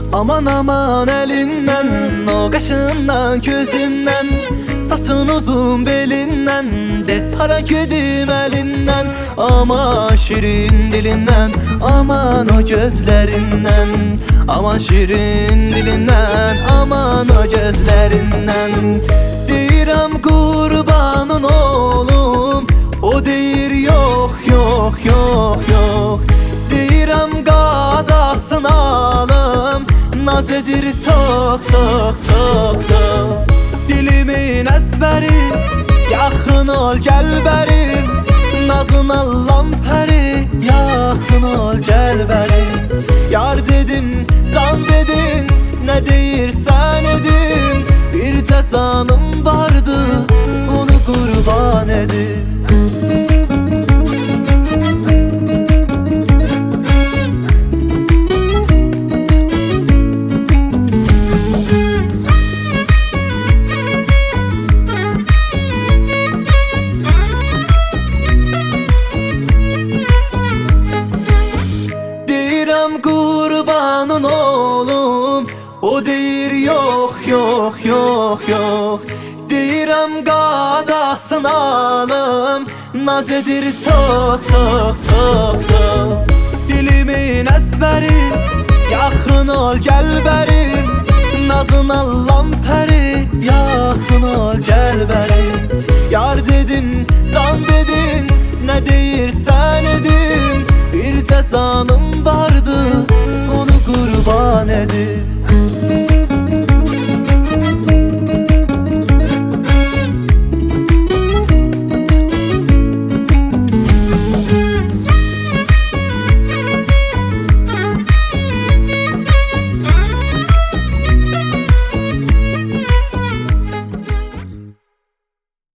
Aman aman elindən, o qaşından, gözündən, saçın uzun belindən, de hara gedim əlindən. Aman şirin dilindən, aman o gözlərindən, aman şirin dilindən, aman o gözlərindən. Deyirəm qurbanın olum, o deyir yox, yox, yox, yox. Deyirəm qadasın alım, naz edir çox, çox, çox, çox. Dilimin əzbəri, yaxın ol gəl bəri, nazın allam pəri, yaxın ol gəl bəri. Yar dedim, can dedin, nə deyirsən edin, bircə canım vardı, onu qurban edin. Qurbanın olum, o deyir yox, yox, yox, yox. Deyirəm qadasın alım, naz edir çox, çox, çox, çox. Dilimin əzbəri, yaxın ol gəl bəri, nazın allam pəri, yaxın ol gəl bəri. Yar dedim, can dedin, nə deyirsən edin, bircə canım vardı, onu qurban edin.